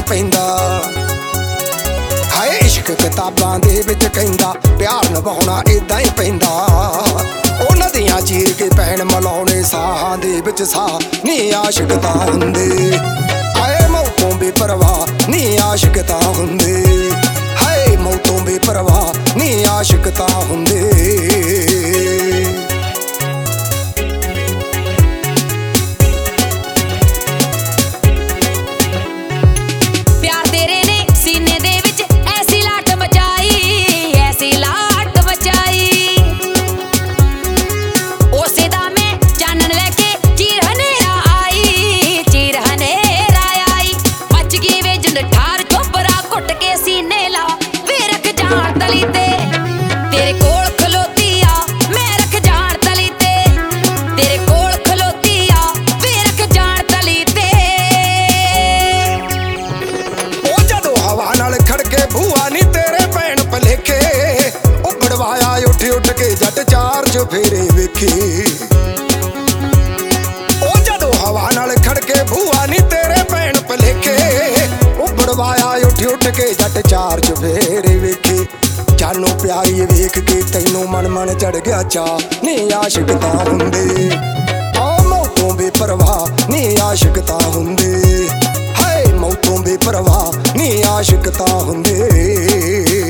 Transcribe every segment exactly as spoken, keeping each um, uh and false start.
पैंदा। हाय इश्क किताबां दे विच कहंदा प्यार निभाउणा इदां ही पैंदा। ओ नदियां चीर के पैण मलाउणे साहां दे विच साह नी आशिक तां हुंदे। हाय मौतों बेपरवाह नी आशिक तां हुंदे। हाय मौतों बेपरवाह नी आशिक तां हुंदे। उठ के जट चार चुफेरे वेखे। ओ जदों हवा नाल खड़के भूआ नी तेरे भैन भलेखे। उबड़वाया उठ उठ के जट चार चुफेरे वेखे। जानो प्यारी वेख के तैनू मन मन चढ़ गया चा नी आशिक तां हुंदे। आ मौतों बेपरवाह नी आशिक तां हुंदे। हाय मौतों बेपरवाह नी आशिक तां हुंदे।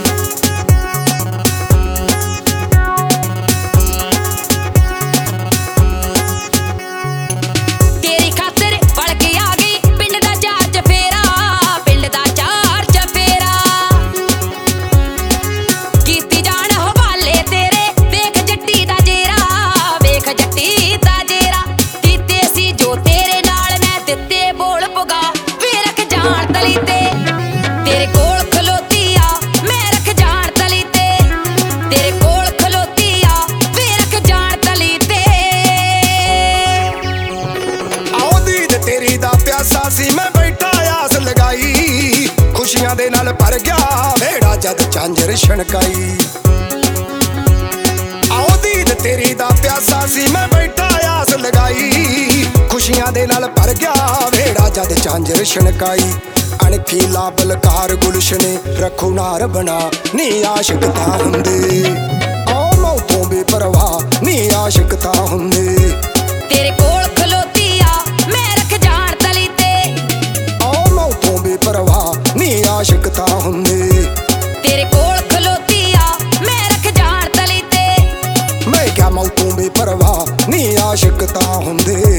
सी मैं बैठा आस लगाई खुशियां दे नाल भर गया वेड़ा जद झांझर छणकाई। आओ दीद तेरी दा प्यासा सी मैं बैठा आस लगाई खुशियां दे नाल भर गया वेड़ा जद झांझर छणकाई। अणखी लाबलकार गुलशने रखो नार बना नी आशिक तां हुंदे। आओ मौतों बेपरवाह नी आशिक तां हुंदे। तेरे कोल परवाह नी आशिक तां हुंदे। तेरे कोल खलोती आ मैं रख जान तली ते। मैं क्या मौतों बेपरवाह नी आशिक तां हुंदे।